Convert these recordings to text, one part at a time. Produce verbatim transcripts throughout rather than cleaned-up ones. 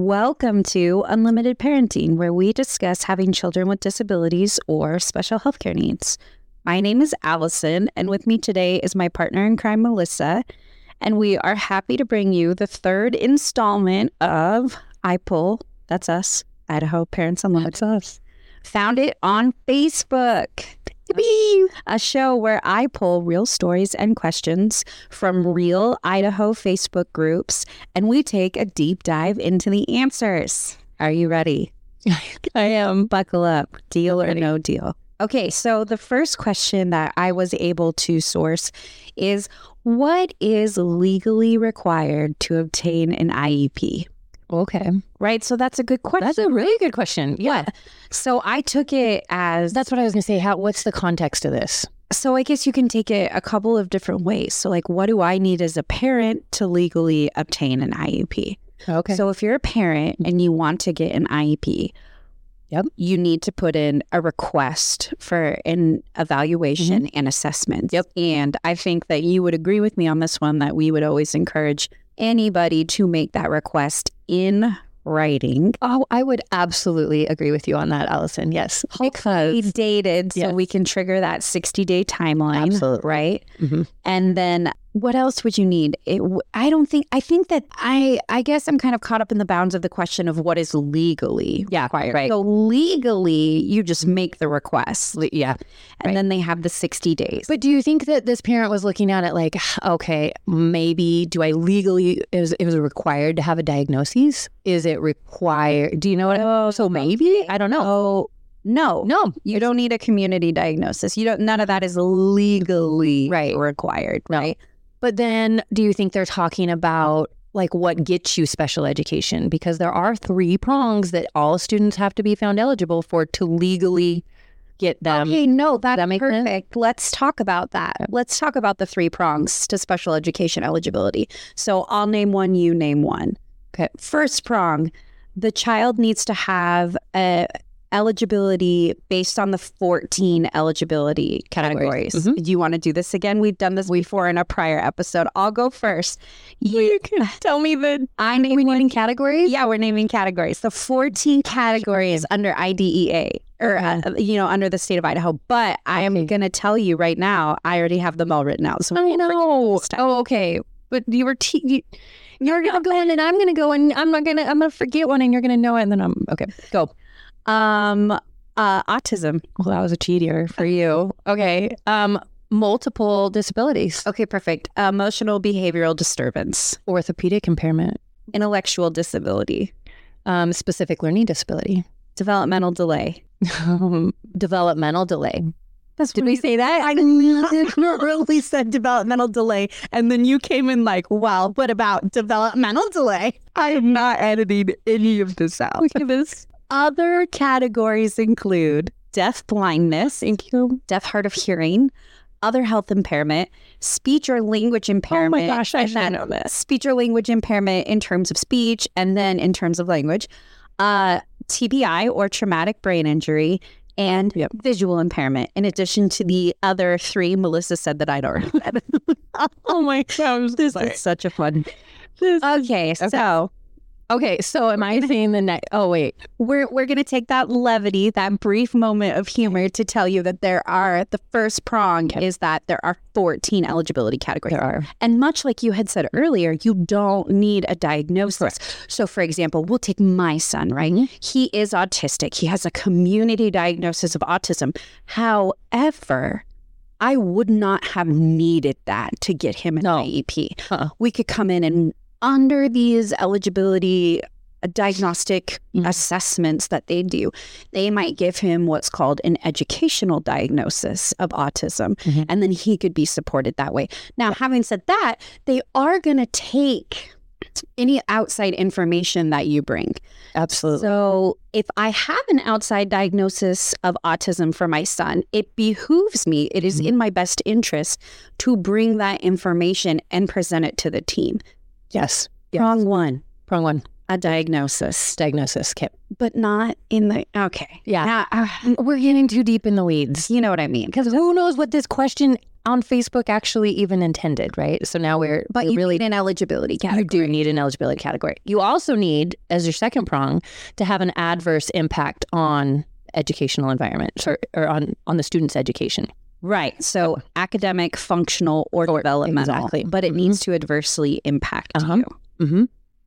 Welcome to Unlimited Parenting, where we discuss having children with disabilities or special healthcare needs. My name is Allison, and with me today is my partner in crime, Melissa, and we are happy to bring you the third installment of I P U L, that's us, Idaho Parents Unlimited. That's us. Found it on Facebook. A show where I pull real stories and questions from real Idaho Facebook groups, and we take a deep dive into the answers. Are you ready? I am. Buckle up. Deal or Ready. no deal? Okay, so the first question that I was able to source is, what is legally required to obtain an I E P? Okay. Right? So that's a good question. That's a really good question. Yeah. So I took it as... That's what I was going to say. How? What's the context of this? So I guess you can take it a couple of different ways. So like, what do I need as a parent to legally obtain an I E P? Okay. So if you're a parent and you want to get an I E P, Yep. you need to put in a request for an evaluation Mm-hmm. and assessment. Yep. And I think that you would agree with me on this one, that we would always encourage anybody to make that request in writing. Oh, I would absolutely agree with you on that, Allison. Yes. Hopefully Because dated so Yes. we can trigger that sixty-day timeline. Absolutely. Right? Mhm. And then what else would you need? It, w- I don't think, I think that I, I guess I'm kind of caught up in the bounds of the question of what is legally Yeah, required. right. So legally, you just make the request, Le- yeah. and right. then they have the sixty days. But do you think that this parent was looking at it like, okay, maybe do I legally, is it was required to have a diagnosis? Is it required? Do you know what? Oh, so maybe? I don't know. Oh, no. No. You don't need a community diagnosis. You don't, none of that is legally Right. required, No. right? But then do you think they're talking about like what gets you special education? Because there are three prongs that all students have to be found eligible for to legally get them. Okay, no, that's that make sense? perfect. Let's talk about that. Let's talk about the three prongs to special education eligibility. So I'll name one, you name one. Okay. First prong, the child needs to have a eligibility based on the fourteen eligibility categories. Categories. Mhm. Do you want to do this again? We've done this before in a prior episode. I'll go first. You can Tell me the I name we one. naming categories? Yeah, we're naming categories. The fourteen categories under I D E A, or, uh, you know, under the state of Idaho. But I am Okay. going to tell you right now, I already have them all written out. So I know. Stop. Oh, okay. But you were te- you, you're gonna go in and I'm gonna go and I'm not gonna I'm gonna forget one and you're gonna know it and then I'm okay. Go. um, uh, autism. Well, that was a cheater for you. Okay. Um, multiple disabilities, Okay, perfect. Emotional behavioral disturbance, orthopedic impairment, intellectual disability, um, specific learning disability, developmental delay. um, developmental delay. That's Did we say that? I literally said developmental delay, and then you came in like, well, what about developmental delay? I am not editing any of this out. Look at this. Other categories include deaf blindness, Thank you. deaf hard of hearing, other health impairment, speech or language impairment. gosh, I and should then know this. Speech or language impairment in terms of speech, and then in terms of language, uh, T B I or traumatic brain injury, and Yep. visual impairment, in addition to the other three Melissa said that I'd already said. Oh my gosh. This is such a fun. This- Okay, so Okay, so am I saying the next? Oh wait, we're we're gonna take that levity, that brief moment of humor, to tell you that there are the first prong is that there are fourteen eligibility categories. there are. And much like you had said earlier, you don't need a diagnosis. So, for example, we'll take my son, right? He is autistic. He has a community diagnosis of autism. However, I would not have needed that to get him an No. I E P. Uh-uh. We could come in and under these eligibility uh, diagnostic Mhm. assessments that they do, they might give him what's called an educational diagnosis of autism, Mhm. and then he could be supported that way. Now, having said that, they are going to take any outside information that you bring. Absolutely. So if I have an outside diagnosis of autism for my son, it behooves me, it is Mhm. in my best interest to bring that information and present it to the team. yes. Yes. Prong one, Prong one. a diagnosis, Diagnosis, okay. but not in the, okay. Yeah. Now, uh, We're getting too deep in the weeds. you know what I mean? Because who knows what this question on Facebook actually even intended, right? So now we're, But we're you really need an eligibility category. You do need an eligibility category. You also need, as your second prong, to have an adverse impact on educational environment or, or on, on the student's education. Right. So academic, functional, or, Or- developmental. exactly. But it Mhm. needs to adversely impact Uh-huh. you. Mm-hmm.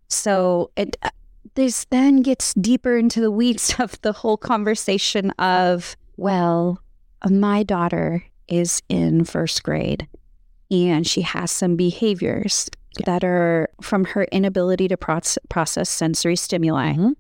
So it uh, this then gets deeper into the weeds of the whole conversation of, well, my daughter is in first grade and she has some behaviors Yeah. that are from her inability to proce- process sensory stimuli. Mhm.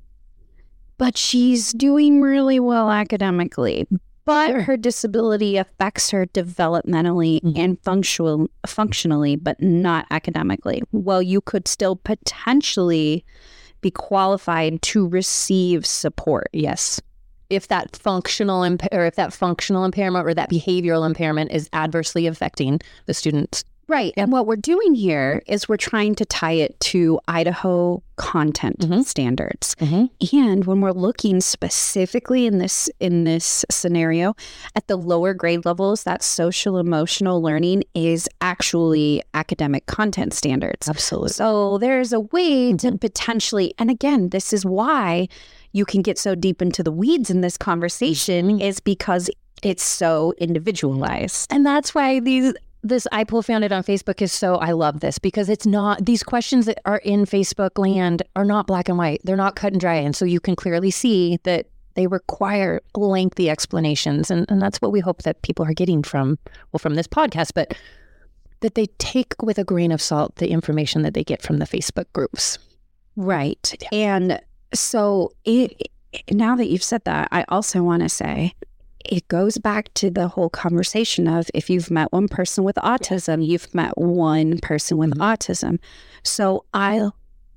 But she's doing really well academically. But Sure. her disability affects her developmentally Mhm. and functional, functionally, but not academically. Well, you could still potentially be qualified to receive support. Yes. If that functional imp- or if that functional impairment or that behavioral impairment is adversely affecting the student's. Right. And what we're doing here is we're trying to tie it to Idaho content Mhm. standards. Mm-hmm. And when we're looking specifically in this in this scenario at the lower grade levels, that social emotional learning is actually academic content standards. Absolutely. So there's a way to potentially, and again, this is why you can get so deep into the weeds in this conversation, is because it's so individualized. And that's why these this I P O L Founded on Facebook is so, I love this because it's not, these questions that are in Facebook land are not black and white. They're not cut and dry. And so you can clearly see that they require lengthy explanations. And, and that's what we hope that people are getting from, well, from this podcast, but that they take with a grain of salt the information that they get from the Facebook groups. Right. Yeah. And so it, now that you've said that, I also want to say, it goes back to the whole conversation of if you've met one person with autism, you've met one person with Mhm. autism. So I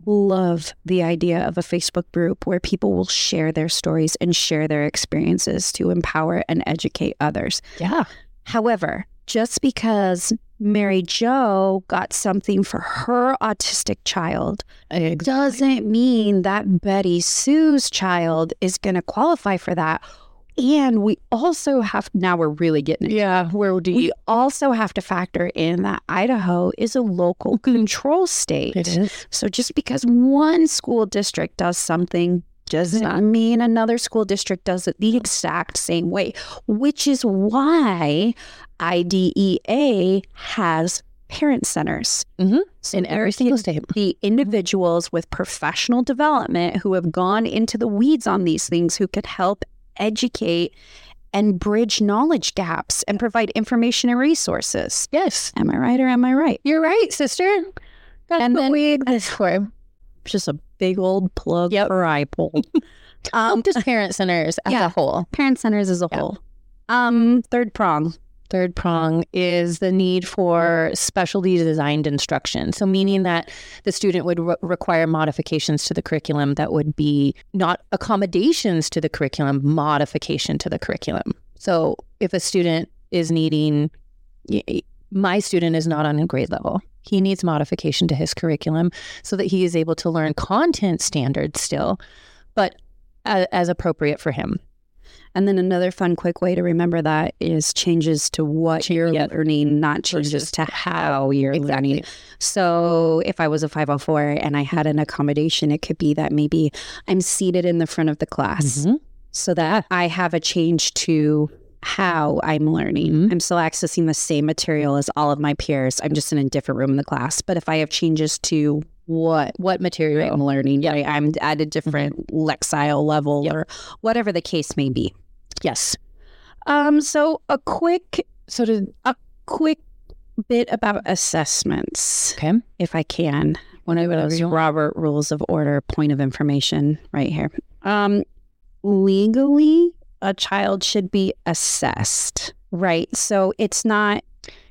love the idea of a Facebook group where people will share their stories and share their experiences to empower and educate others. Yeah. However, just because Mary Jo got something for her autistic child doesn't mean that Betty Sue's child is going to qualify for that. And we also have, now we're really getting it. Yeah. Where do We you? also have to factor in that Idaho is a local control state. It is. So just because one school district does something does not mean another school district does it the exact same way, which is why I D E A has parent centers. Mm-hmm. So In every single state. the individuals with professional development who have gone into the weeds on these things who could help educate and bridge knowledge gaps and provide information and resources. Yes. Am I right or am I right? You're right, sister. That's And what then- we exist for. Just a big old plug Yep. for I P O L. Um, um, just parent centers as Yeah. a whole. parent centers as a Yeah. whole. Um, third prong. Third prong is the need for specialty designed instruction. So meaning that the student would re- require modifications to the curriculum that would be not accommodations to the curriculum, modification to the curriculum. So if a student is needing, y- y- my student is not on a grade level. He needs modification to his curriculum so that he is able to learn content standards still, but a- as appropriate for him. And then another fun, quick way to remember that is changes to what you're Yeah. learning, not changes Versus to how you're Exactly. learning. So if I was a five oh four and I had an accommodation, it could be that maybe I'm seated in the front of the class Mhm. so that I have a change to how I'm learning. Mhm. I'm still accessing the same material as all of my peers. I'm just in a different room in the class. But if I have changes to what What material? I'm learning, right, I'm at a different lexile level Yep. or whatever the case may be. Yes. Um, so a quick, So to a quick bit about assessments, okay. if I can. One of Whatever those you want. Robert Rules of Order point of information right here. Um, legally, a child should be assessed, right? So it's not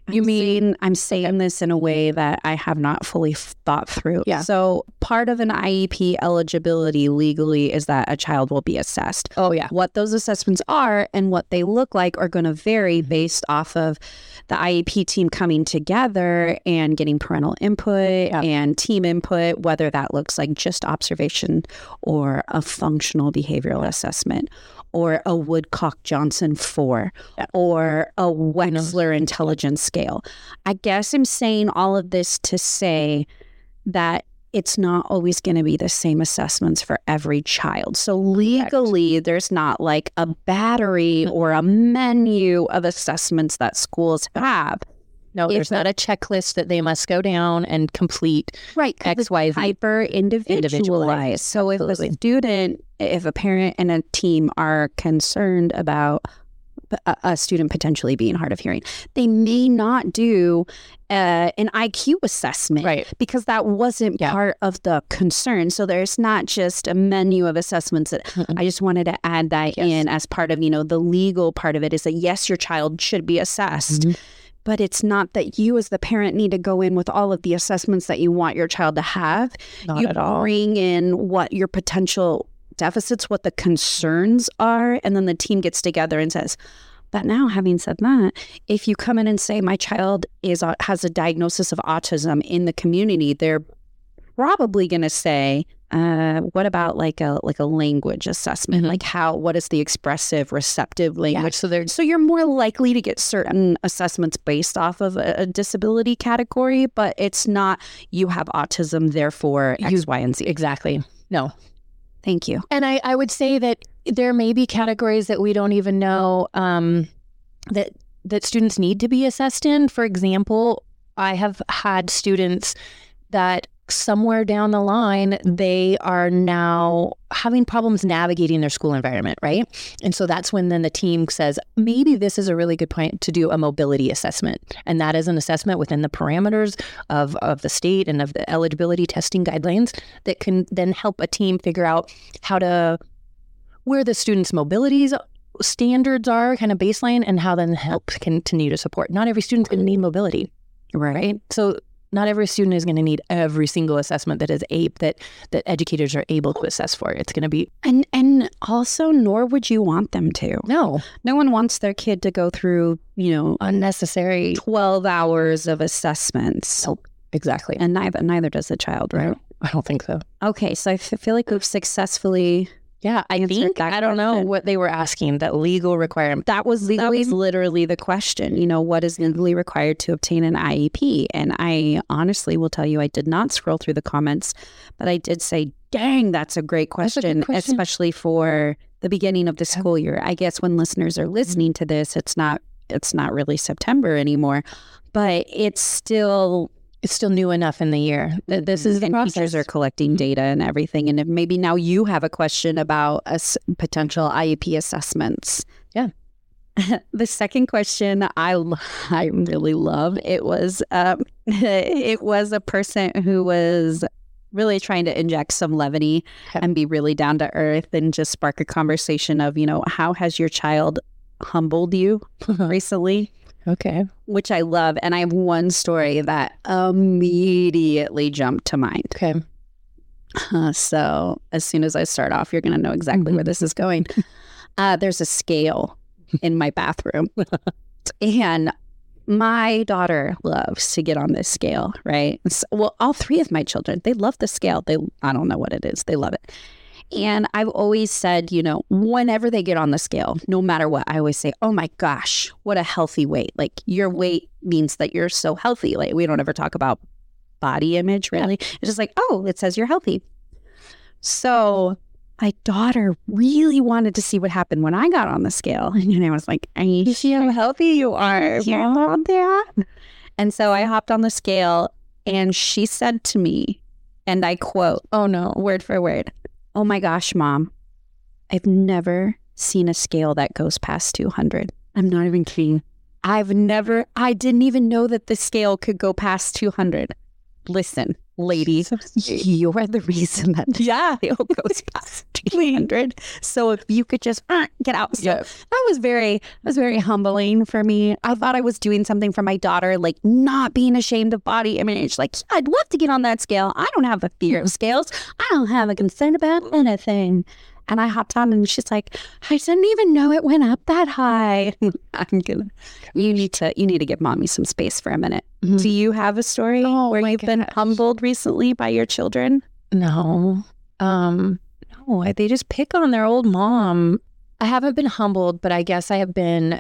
You I'm mean saying, I'm saying this in a way that I have not fully thought through. Yeah. So part of an I E P eligibility legally is that a child will be assessed. Oh, yeah. What those assessments are and what they look like are going to vary based off of the I E P team coming together and getting parental input yeah. and team input, whether that looks like just observation or a functional behavioral assessment, or a Woodcock-Johnson four, yeah. or a Wechsler intelligence scale. I guess I'm saying all of this to say that it's not always going to be the same assessments for every child. So legally, Correct. There's not like a battery or a menu of assessments that schools have. No, if there's not a checklist that they must go down and complete. Right. X, Y, Z. Hyper individualized. So if Absolutely. a student, if a parent and a team are concerned about a, a student potentially being hard of hearing, they may not do uh, an I Q assessment, right? Because that wasn't yeah. part of the concern. So there's not just a menu of assessments. That mm-hmm. I just wanted to add that yes. in as part of, you know, the legal part of it is that yes, your child should be assessed. Mm-hmm. But it's not that you as the parent need to go in with all of the assessments that you want your child to have. Not you at all. Bring in what your potential deficits, what the concerns are, and then the team gets together and says, but now having said that, if you come in and say my child is has a diagnosis of autism in the community, they're probably going to say, uh, what about like a like a language assessment? Mm-hmm. Like how, what is the expressive, receptive language? Yeah. So they're so you're more likely to get certain assessments based off of a, a disability category, but it's not you have autism, therefore X, you, Y, and Z. Exactly. No. Thank you. And I, I would say that there may be categories that we don't even know um, that that students need to be assessed in. For example, I have had students that somewhere down the line, they are now having problems navigating their school environment, right? And so that's when then the team says, maybe this is a really good point to do a mobility assessment. And that is an assessment within the parameters of, of the state and of the eligibility testing guidelines that can then help a team figure out how to, where the student's mobilities standards are, kind of baseline, and how then help continue to support. Not every student's going to need mobility, right? right? So not every student is going to need every single assessment that is A P E that that educators are able to assess for. It's going to be and and also, nor would you want them to. No, no one wants their kid to go through, you know, unnecessary twelve hours of assessments. Nope. Exactly, and neither neither does the child, right? I don't think so. Okay, so I f- feel like we've successfully. Yeah, I think, I don't know what they were asking, that legal requirement. That was legally, that was literally the question, you know, what is legally required to obtain an I E P? And I honestly will tell you, I did not scroll through the comments, but I did say, dang, that's a great question, a good question. Especially for the beginning of the school year. I guess when listeners are listening to this, it's not, it's not really September anymore, but it's still... It's still new enough in the year that this is the and process. Teachers are collecting data and everything. And if maybe now you have a question about a s- potential I E P assessments. Yeah. The second question I I really love, it was um, it was a person who was really trying to inject some levity okay. and be really down to earth and just spark a conversation of, you know, how has your child humbled you recently? Okay. Which I love. And I have one story that immediately jumped to mind. Okay. Uh, so as soon as I start off, you're going to know exactly mm-hmm. where this is going. Uh, there's a scale in my bathroom. And my daughter loves to get on this scale, right? So, well, all three of my children, they love the scale. They, I don't know what it is. They love it. And I've always said, you know, whenever they get on the scale, no matter what, I always say, oh my gosh, what a healthy weight. Like your weight means that you're so healthy. Like we don't ever talk about body image, really. Yeah. It's just like, oh, it says you're healthy. So my daughter really wanted to see what happened when I got on the scale. And I was like, are you see how healthy you are? Yeah. And so I hopped on the scale and she said to me, and I quote, oh no, word for word, oh my gosh, Mom, I've never seen a scale that goes past two hundred. I'm not even kidding. I've never, I didn't even know that the scale could go past two hundred. Listen, lady, you are the reason that the Yeah. scale goes past two hundred. So if you could just uh, get out. So Yep. that was very, that was very humbling for me. I thought I was doing something for my daughter, like not being ashamed of body image. Like, yeah, I'd love to get on that scale. I don't have a fear of scales. I don't have a concern about anything. And I hopped on and she's like, I didn't even know it went up that high. I'm gonna, you need to, you need to give mommy some space for a minute. Mhm. Do you have a story Oh, where my you've been gosh. humbled recently by your children? No. Um, no, I- they just pick on their old mom. I haven't been humbled, but I guess I have been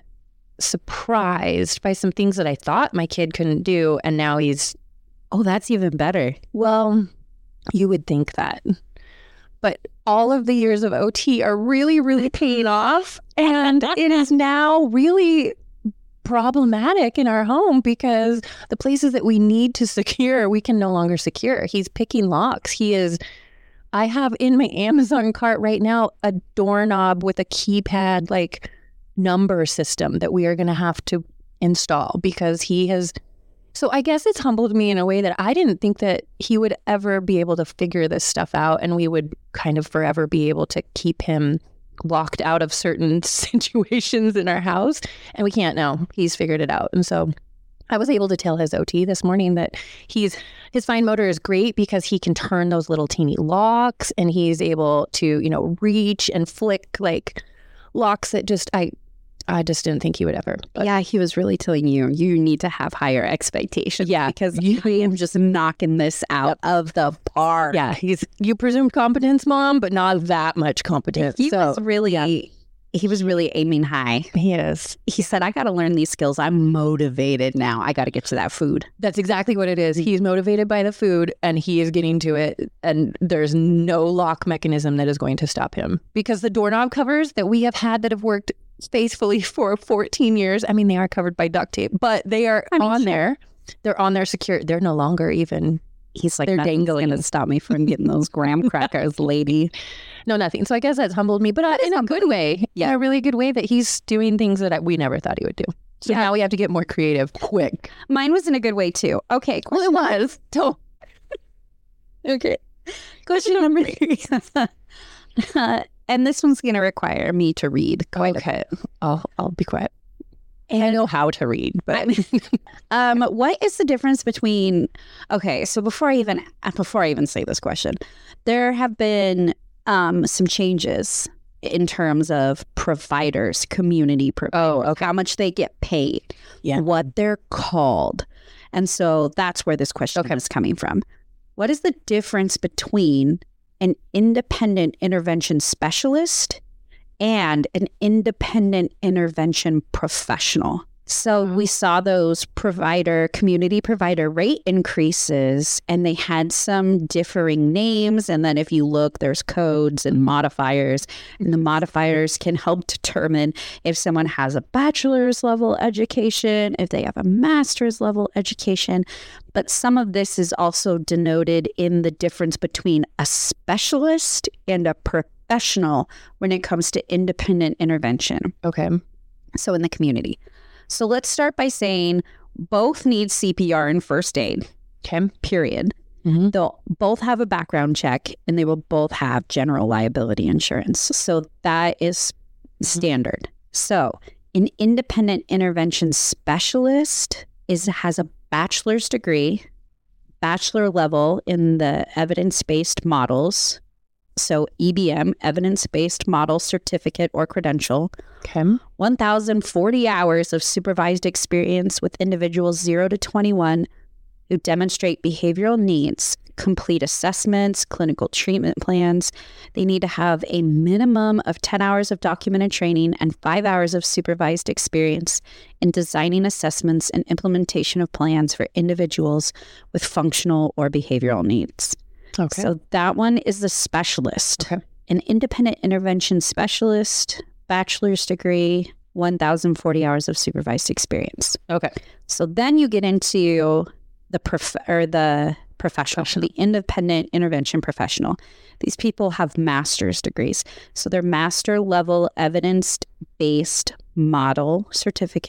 surprised by some things that I thought my kid couldn't do. And now he's, Oh, that's even better. well, you would think that. But all of the years of O T are really, really paying off. And it is now really problematic in our home because the places that we need to secure, we can no longer secure. He's picking locks. He is, I have in my Amazon cart right now a doorknob with a keypad, like number system that we are going to have to install because he has. So I guess it's humbled me in a way that I didn't think that he would ever be able to figure this stuff out and we would kind of forever be able to keep him locked out of certain situations in our house. And we can't now. He's figured it out. And so I was able to tell his O T this morning that he's his fine motor is great because he can turn those little teeny locks and he's able to, you know, reach and flick like locks that just I I just didn't think he would ever. But Yeah, he was really telling you, you need to have higher expectations. Yeah. Because I am just knocking this out of the park. yeah, he's you presumed competence, mom, but not that much competence. He so was really, he was really aiming high. he is. He said, I got to learn these skills. I'm motivated now. I got to get to that food. That's exactly what it is. He's motivated by the food and he is getting to it. And there's no lock mechanism that is going to stop him because the doorknob covers that we have had that have worked faithfully for fourteen years. I mean, they are covered by duct tape, but they are I mean, on sure. there. They're on there secure. They're no longer even, He's like, They're nothing's dangling. going to stop me from getting those graham crackers, lady. no, nothing. So I guess that's humbled me, but uh, in a good way. Yeah. In a really good way that he's doing things that I, we never thought he would do. So Yeah. now we have to get more creative quick. Mine was in a good way, too. Okay, Well, it was. So, okay. Question number three. uh, and this one's going to require me to read. Quite a okay. I'll, I'll be quiet. And I know how to read, but um, what is the difference between? Okay, so before I even before I even say this question, there have been um, some changes in terms of providers, community providers, oh, okay. how much they get paid, Yeah. what they're called, and so that's where this question Okay. is coming from. What is the difference between an independent intervention specialist and an independent intervention professional? So we saw those provider, community provider rate increases, and they had some differing names. And then if you look, there's codes and modifiers, and the modifiers can help determine if someone has a bachelor's level education, if they have a master's level education. But some of this is also denoted in the difference between a specialist and a professional when it comes to independent intervention. Okay. So in the community. So let's start by saying both need C P R and first aid, Okay. period. Mm-hmm. They'll both have a background check and they will both have general liability insurance. So that is standard. So an independent intervention specialist is has a bachelor's degree, bachelor level in the evidence-based models. So E B M, evidence-based model certificate or credential. Okay. one thousand forty hours of supervised experience with individuals zero to twenty-one who demonstrate behavioral needs, complete assessments, clinical treatment plans. They need to have a minimum of ten hours of documented training and five hours of supervised experience in designing assessments and implementation of plans for individuals with functional or behavioral needs. Okay. So that one is the specialist. Okay. An independent intervention specialist, bachelor's degree, one thousand forty hours of supervised experience. Okay. So then you get into the prof- or the professional, Professional. the independent intervention professional. These people have master's degrees. So they're master level evidence-based model certificate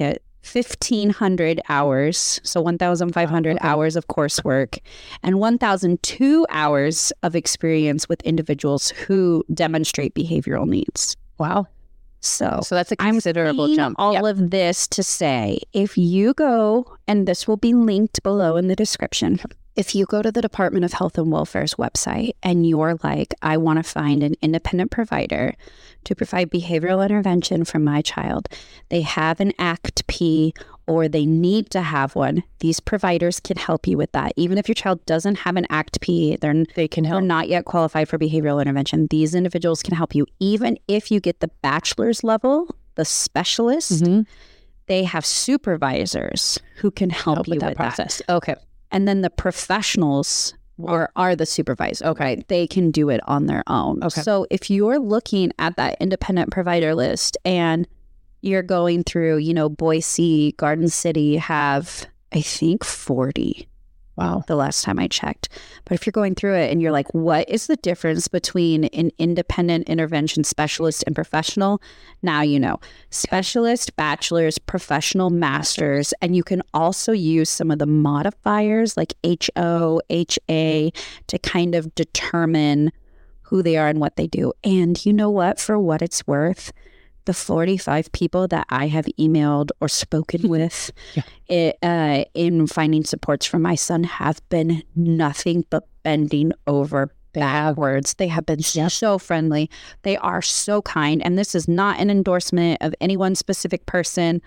fifteen hundred hours, so one thousand five hundred okay. hours of coursework, and one thousand two hours of experience with individuals who demonstrate behavioral needs. Wow. So, so that's a considerable I'm jump. all yep. of this to say, if you go, and this will be linked below in the description, if you go to the Department of Health and Welfare's website and you're like, I want to find an independent provider to provide behavioral intervention for my child, they have an A C T P or they need to have one. These providers can help you with that. Even if your child doesn't have an A C T P, they're, they can help. they're not yet qualified for behavioral intervention. These individuals can help you. Even if you get the bachelor's level, the specialist, mm-hmm. they have supervisors who can help, help you with that with process. That. Okay. And then the professionals or are the supervisors. Okay. They can do it on their own. Okay. So if you're looking at that independent provider list and you're going through, you know, Boise, Garden City have, I think, forty. Wow. The last time I checked. But if you're going through it and you're like, what is the difference between an independent intervention specialist and professional? Now you know. Specialist, bachelor's, professional, master's, and you can also use some of the modifiers like H O, H A to kind of determine who they are and what they do. And you know what? For what it's worth, the forty-five people that I have emailed or spoken with yeah. it, uh, in finding supports for my son have been nothing but bending over backwards. They have been yep. so friendly. They are so kind. And this is not an endorsement of any one specific person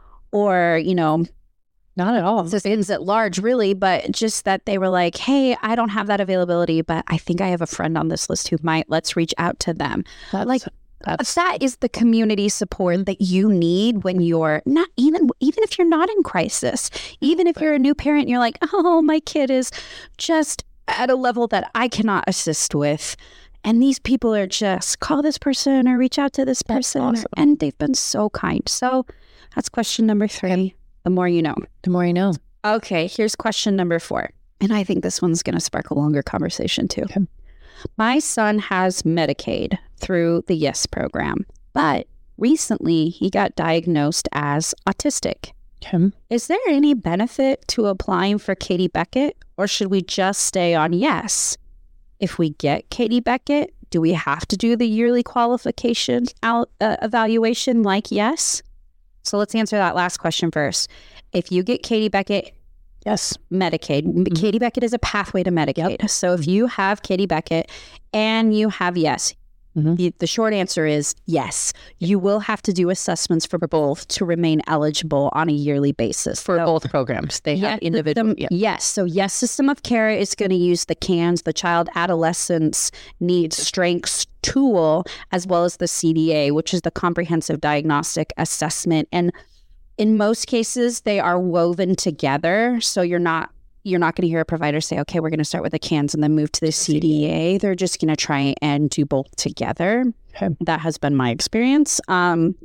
or, you know, not at all. Citizens at large, really, but just that they were like, hey, I don't have that availability, but I think I have a friend on this list who might. Let's reach out to them. That's- like, That's, that is the community support that you need when you're not even, even if you're not in crisis, even if you're a new parent, you're like, oh, my kid is just at a level that I cannot assist with. And these people are just call this person or reach out to this person. Awesome. And they've been so kind. So that's question number three. The more you know. The more you know. Okay, here's question number four. And I think this one's going to spark a longer conversation too. Okay. My son has Medicaid through the YES program, but recently he got diagnosed as autistic. Okay. Is there any benefit to applying for Katie Beckett, or should we just stay on YES? If we get Katie Beckett, do we have to do the yearly qualification out, uh, evaluation like YES? So let's answer that last question first. If you get Katie Beckett, yes, Medicaid. Mm-hmm. Katie Beckett is a pathway to Medicaid. Yep. So if you have Katie Beckett and you have YES, mm-hmm. the, the short answer is yes. You will have to do assessments for both to remain eligible on a yearly basis. For so, both programs. They yeah, have individual. The, the, yeah. Yes. So YES System of Care is going to use the C A N S, the Child Adolescence Needs Strengths tool, as well as the C D A, which is the Comprehensive Diagnostic Assessment. And in most cases, they are woven together. So you're not you're not going to hear a provider say, okay, we're going to start with the C A N S and then move to the C D A. They're just going to try and do both together. Okay. That has been my experience. Um,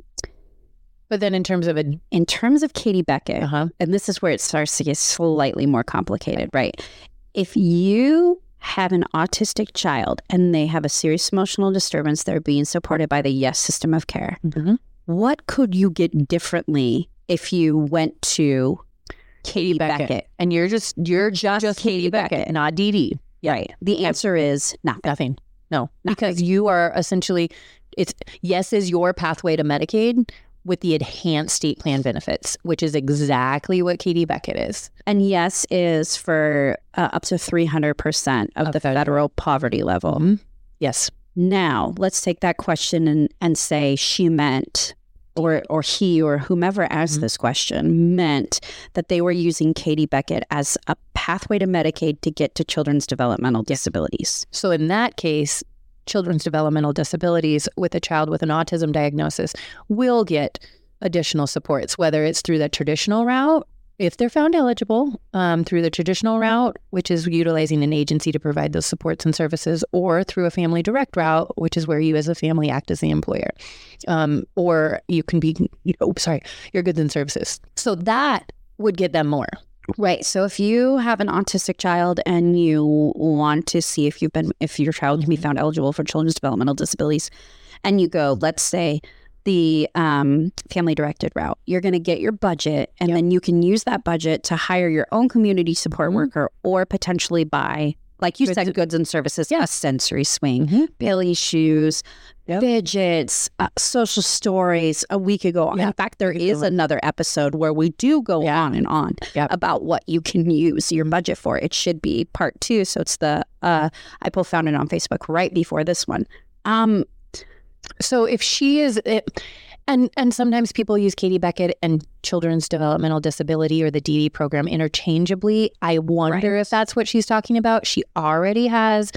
but then in terms of a... In terms of Katie Beckett, uh-huh. and this is where it starts to get slightly more complicated, right? If you have an autistic child and they have a serious emotional disturbance, they're being supported by the YES System of Care. Mm-hmm. What could you get differently if you went to Katie Beckett. Beckett? And you're just you're just, just Katie Beckett, Beckett, not D D. Right. The answer is nothing. Nothing. No. Nothing. Because you are essentially, it's YES is your pathway to Medicaid with the enhanced state plan benefits, which is exactly what Katie Beckett is. And YES is for uh, up to three hundred percent of, of the federal, federal poverty level. Mm-hmm. Yes. Now, let's take that question and, and say she meant, or or he or whomever asked mm-hmm. this question, meant that they were using Katie Beckett as a pathway to Medicaid to get to children's developmental disabilities. So in that case, children's developmental disabilities with a child with an autism diagnosis will get additional supports, whether it's through the traditional route, if they're found eligible, um, through the traditional route, which is utilizing an agency to provide those supports and services, or through a family direct route, which is where you as a family act as the employer. Um, or you can be, oh, sorry, your goods and services. So that would get them more. Right. So if you have an autistic child and you want to see if you've been, if your child can be found eligible for children's developmental disabilities, and you go, let's say, the um, family directed route. You're going to get your budget, and Yep. then you can use that budget to hire your own community support Mhm. worker, or potentially buy, like you Goods- said, goods and services, Yeah. a sensory swing, Mhm. Bailey shoes, Yep. fidgets, uh, social stories. A week ago, Yeah. in fact, there Good is one. another episode where we do go Yeah. on and on Yep. about what you can use your budget for. It should be part two. So it's the uh, I both found it on Facebook right before this one. Um, So if she is, it, and and sometimes people use Katie Beckett and Children's Developmental Disability or the D D program interchangeably. I wonder Right. if that's what she's talking about. She already has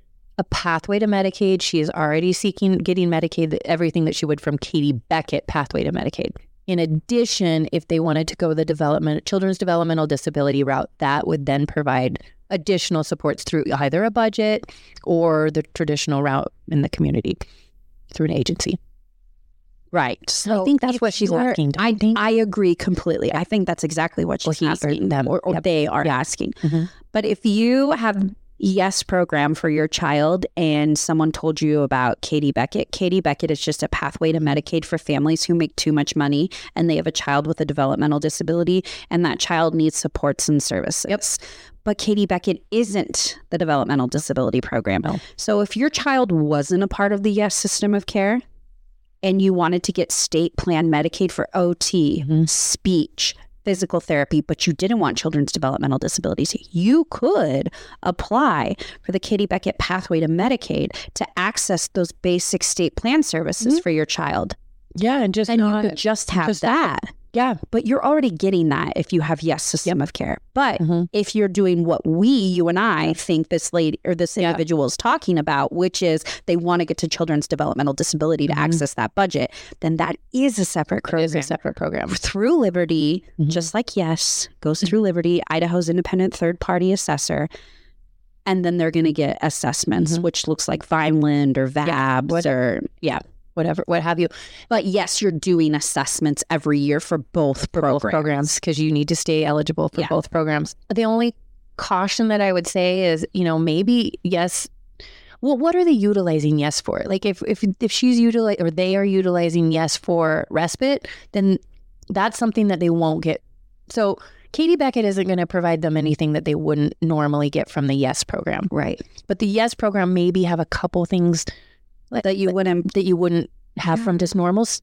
a pathway to Medicaid. She is already seeking getting Medicaid, everything that she would from Katie Beckett pathway to Medicaid. In addition, if they wanted to go the development Children's Developmental Disability route, that would then provide additional supports through either a budget or the traditional route in the community through an agency. right. So I think that's if what she's you're- asking. don't I you think? I agree completely. I think that's exactly what Or she's he or asking, them. or, or Yep. they are asking. Mhm. But if you have Yes program for your child and someone told you about Katie Beckett, Katie Beckett is just a pathway to Medicaid for families who make too much money and they have a child with a developmental disability and that child needs supports and services. Yep. But Katie Beckett isn't the developmental disability program. No. So if your child wasn't a part of the Yes system of care and you wanted to get state plan Medicaid for O T, Mhm. speech, physical therapy, but you didn't want children's developmental disabilities, you could apply for the Katie Beckett pathway to Medicaid to access those basic state plan services Mhm. for your child. Yeah, and just And not, you could just have just that. yeah. But you're already getting that if you have Yes system of care. But Mhm. if you're doing what we, you and I think this lady or this Yeah. individual is talking about, which is they want to get to children's developmental disability to Mhm. access that budget, then that is a separate It program. is a separate program. Through Liberty, Mhm. just like Yes, goes through Liberty, Idaho's independent third party assessor. And then they're going to get assessments, Mhm. which looks like Vineland or V A B S or, yeah. Whatever, what have you. But yes, you're doing assessments every year for both For programs. both programs because you need to stay eligible for Yeah. both programs. The only caution that I would say is, you know, maybe yes. Well, what are they utilizing Yes for? Like if if if she's utilizing or they are utilizing Yes for respite, then that's something that they won't get. So Katie Beckett isn't going to provide them anything that they wouldn't normally get from the Yes program. Right. But the Yes program maybe have a couple things like, That you wouldn't. that you wouldn't have Yeah. from just normal. s-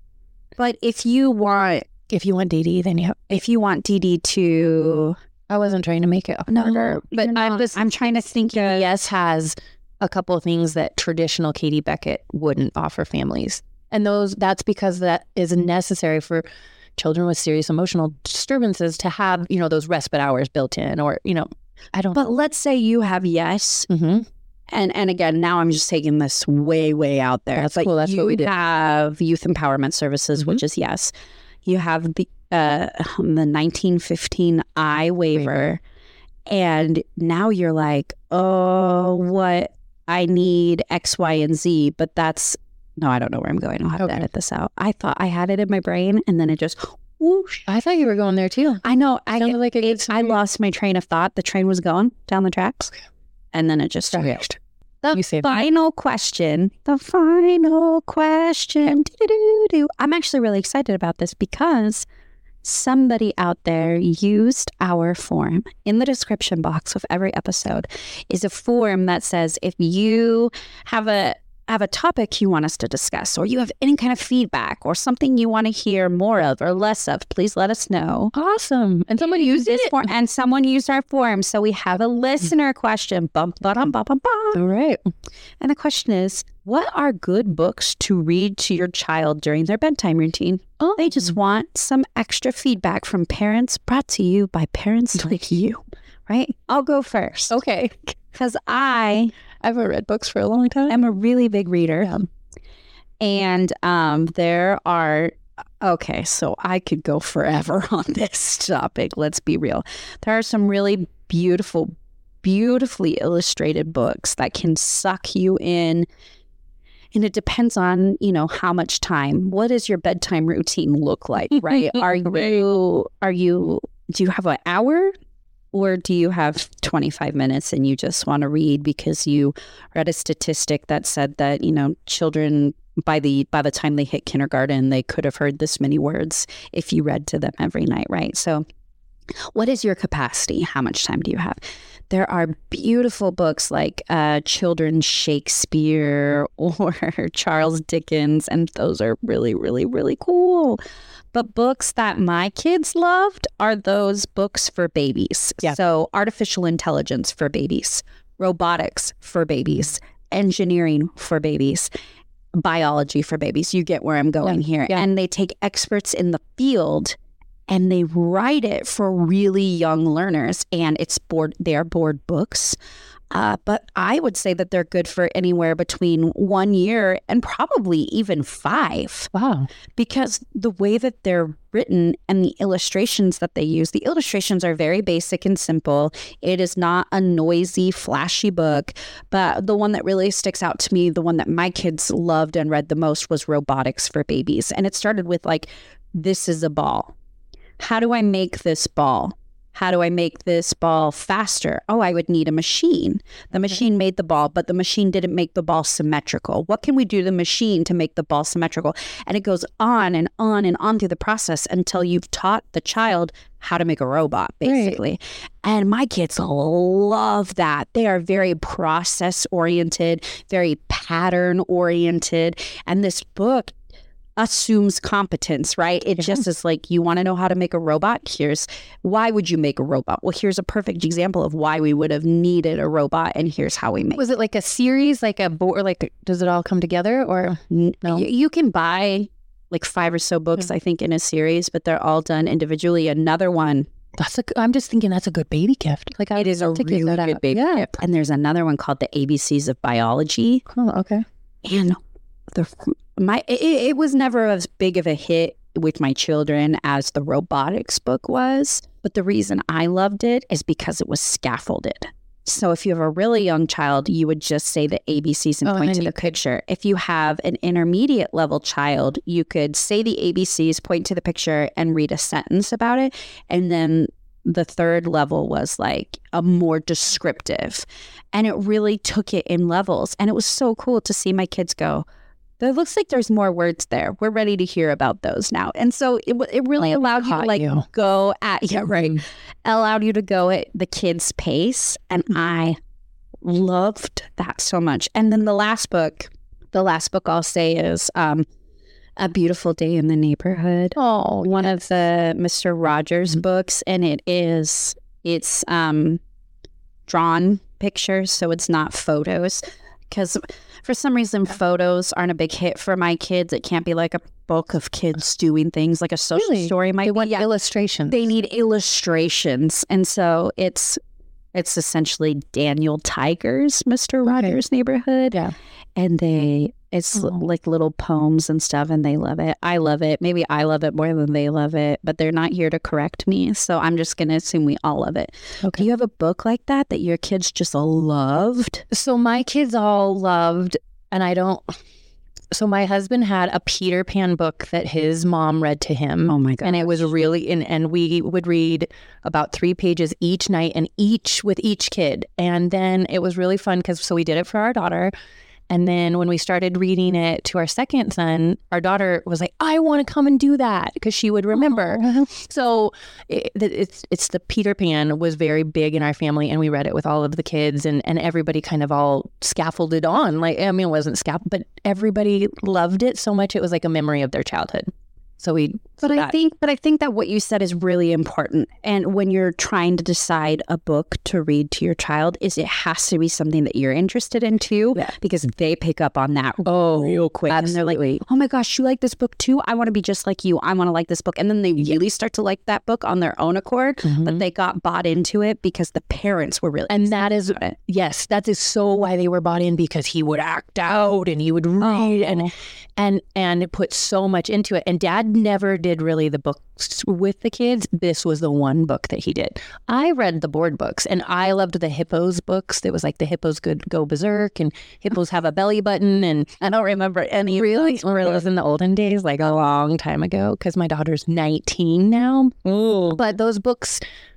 But if you want, If you want D D, then you have. if you want D D to, I wasn't trying to make it harder, but you're I'm not. just I'm trying to think. Of, Yes has a couple of things that traditional Katie Beckett wouldn't offer families. And those that's because that is necessary for children with serious emotional disturbances to have, you know, those respite hours built in or, you know, I don't But let's say you have Yes, Mhm. and and again, now I'm just taking this way way out there. That's but cool. That's you what we did. have Youth Empowerment Services, Mhm. which is Yes. You have the uh, the nineteen fifteen I waiver, and now you're like, oh, what I need X, Y, and Z, but that's no, I don't know where I'm going. I'll have Okay. to edit this out. I thought I had it in my brain, and then it just whoosh. I thought you were going there too. I know. I Sounded like a good it, I story. lost my train of thought. The train was going down the tracks, and then it just Okay. derailed. The You saved it. final question. The final question. Do-do-do-do. I'm actually really excited about this because somebody out there used our form in the description box of every episode is a form that says if you have a have a topic you want us to discuss or you have any kind of feedback or something you want to hear more of or less of, please let us know. Awesome. And someone used This it. form, and someone used our form. So we have a listener question. Bum, ba-dum, ba-bum, ba. All right. And the question is, what are good books to read to your child during their bedtime routine? Oh, They just want some extra feedback from parents, brought to you by parents like you, right? I'll go first okay. because I I haven't read books for a long time. am a really big reader. Yeah. And um, there are, okay, so I could go forever on this topic. Let's be real. There are some really beautiful, beautifully illustrated books that can suck you in. And it depends on, you know, how much time. What does your bedtime routine look like, right? Are you, are you, do you have an hour? Or do you have twenty-five minutes and you just want to read because you read a statistic that said that, you know, children by the by the time they hit kindergarten, they could have heard this many words if you read to them every night, right? So what is your capacity? How much time do you have? There are beautiful books like uh, Children's Shakespeare or Charles Dickens, and those are really, really, really cool. But books that my kids loved are those books for babies. Yeah. So artificial intelligence for babies, robotics for babies, engineering for babies, biology for babies. You get where I'm going Yeah. here. Yeah. And they take experts in the field and they write it for really young learners, and it's board. They are board books, uh, but I would say that they're good for anywhere between one year and probably even five, Wow. because the way that they're written and the illustrations that they use, the illustrations are very basic and simple. It is not a noisy, flashy book, but the one that really sticks out to me, the one that my kids loved and read the most, was Robotics for Babies, and it started with like, this is a ball. How do I make this ball? How do I make this ball faster? Oh, I would need a machine. The machine made the ball, but the machine didn't make the ball symmetrical. What can we do to the machine to make the ball symmetrical? And it goes on and on and on through the process until you've taught the child how to make a robot, basically. Right. And my kids love that. They are very process oriented, very pattern oriented. And this book assumes competence, right? It yeah. just is like, you want to know how to make a robot? Here's why would you make a robot? Well, here's a perfect example of why we would have needed a robot, and here's how we make. Was it like a series, like a board? Like, does it all come together, or no? You, you can buy like five or so books, mm-hmm. I think, in a series, but they're all done individually. Another one. That's a. I'm just thinking that's a good baby gift. Like, I it is a really good out. baby yeah. gift. And there's another one called The A B Cs of Biology. Oh, okay. And the my it, it was never as big of a hit with my children as the robotics book was, but the reason I loved it is because it was scaffolded. So if you have a really young child, you would just say the A B Cs and oh, point and to the could... picture. If you have an intermediate level child, you could say the A B Cs, point to the picture, and read a sentence about it. And then the third level was like a more descriptive. And it really took it in levels. And it was so cool to see my kids go, it looks like there's more words there. We're ready to hear about those now. And so it it really allowed you to like you. go at, yeah, right. allowed you to go at the kids' pace. And I loved that so much. And then the last book, the last book I'll say is um, A Beautiful Day in the Neighborhood. Oh, one yes. of the Mister Rogers books. And it is, it's um, drawn pictures, so it's not photos. Because for some reason, photos aren't a big hit for my kids. It can't be like a book of kids doing things like a social really? story might they be. want yeah. illustrations. They need illustrations. And so it's it's essentially Daniel Tiger's Mister Okay. Rogers Neighborhood. Yeah. And they, it's oh. like little poems and stuff, and they love it. I love it. Maybe I love it more than they love it, but they're not here to correct me. So I'm just going to assume we all love it. Okay. Do you have a book like that that your kids just loved? So my kids all loved, and I don't, so my husband had a Peter Pan book that his mom read to him. Oh my God. And it was really, and, and we would read about three pages each night, and each with each kid. And then it was really fun because, so we did it for our daughter. And then when we started reading it to our second son, our daughter was like, I want to come and do that, because she would remember. Oh. So it, it's it's the Peter Pan was very big in our family, and we read it with all of the kids, and, and everybody kind of all scaffolded on. Like, I mean, it wasn't scaffold, but everybody loved it so much. It was like a memory of their childhood. So we, but so I that. think, but I think that what you said is really important. And when you're trying to decide a book to read to your child, is it has to be something that you're interested in too, yeah. because they pick up on that oh, real quick. Absolutely. And they're like, oh my gosh, you like this book too? I want to be just like you. I want to like this book. And then they really start to like that book on their own accord, mm-hmm. but they got bought into it because the parents were really, and that is, it. yes, that is so why they were bought in, because he would act out and he would read oh. and, and, and it put so much into it. And Dad never did really the books with the kids. This was the one book that he did. I read the board books, and I loved the hippos books. It was like the hippos could go berserk, and hippos have a belly button, and I don't remember any really. It was in the olden days, like a long time ago, because my daughter's nineteen now. Ooh. But those books,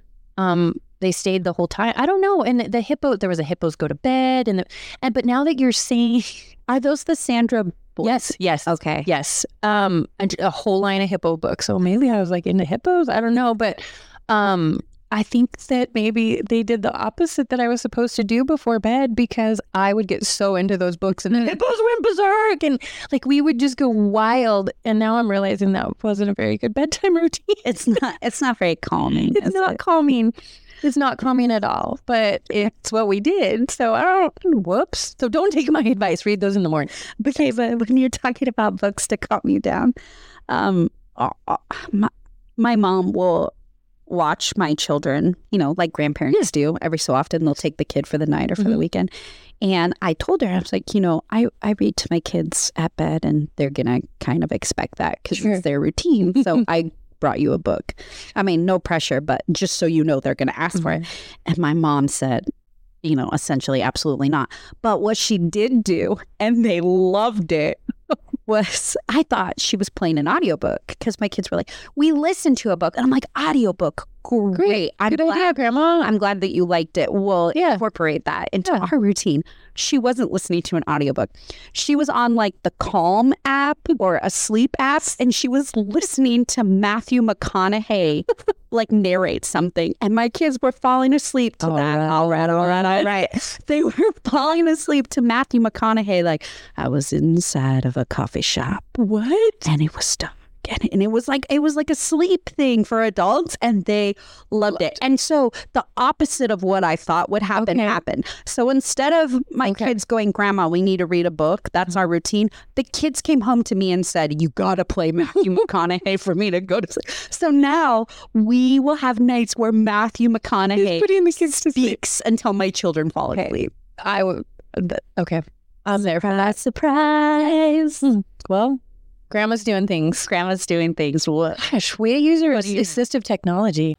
um, they stayed the whole time. I don't know. And the, the hippo, there was a hippos go to bed, and the, and but now that you're saying, are those the Sandra boys? Yes, yes. Okay. Yes. Um, a, a whole line of hippo books. So maybe I was like into hippos. I don't know. But um, I think that maybe they did the opposite that I was supposed to do before bed, because I would get so into those books and the hippos went berserk and like we would just go wild. And now I'm realizing that wasn't a very good bedtime routine. It's not, it's not very calming. It's is not it? calming. It's not calming at all, but it's what we did. So I don't, whoops. So don't take my advice. Read those in the morning. Okay, but when you're talking about books to calm you down, um, uh, uh, my, my mom will watch my children, you know, like grandparents do. Every so often, they'll take the kid for the night or for Mhm. the weekend. And I told her, I was like, you know, I, I read to my kids at bed, and they're going to kind of expect that because Sure. it's their routine. So I brought you a book. I mean, no pressure, but just so you know, they're going to ask for it. And my mom said, you know, essentially, absolutely not. But what she did do, and they loved it, was I thought she was playing an audiobook because my kids were like, we listened to a book. And I'm like, audiobook, great. Great. I'm Good glad, idea, Grandma. I'm glad that you liked it. We'll Yeah. incorporate that into Yeah. our routine. She wasn't listening to an audiobook. She was on like the Calm app or a sleep app, and she was listening to Matthew McConaughey like narrate something. And my kids were falling asleep to All that. right. All right, all right, all right. They were falling asleep to Matthew McConaughey like, I was inside of a coffee shop What? and it was dark. And, and it was like it was like a sleep thing for adults, and they loved it. And so the opposite of what I thought would happen Okay. happened. So instead of my Okay. kids going, Grandma, we need to read a book, that's our routine, the kids came home to me and said, you got to play Matthew McConaughey for me to go to sleep. So now we will have nights where Matthew McConaughey Putting the kids to sleep. speaks until my children fall Okay. asleep. I would. th- Okay. I'm there for that. Surprise. Well, Grandma's doing things. Grandma's doing things. What? Gosh, way to use her do you- assistive technology.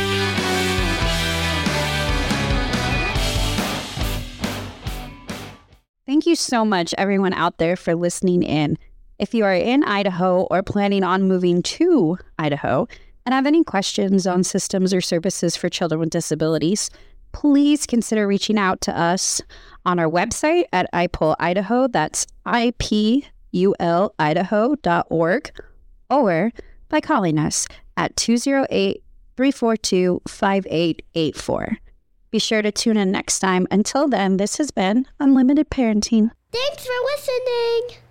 Thank you so much, everyone out there, for listening in. If you are in Idaho or planning on moving to Idaho and have any questions on systems or services for children with disabilities, please consider reaching out to us on our website at I P U L Idaho. That's I P U L Idaho dot org, or by calling us at two oh eight, three four two, five eight eight four. Be sure to tune in next time. Until then, this has been Unlimited Parenting. Thanks for listening.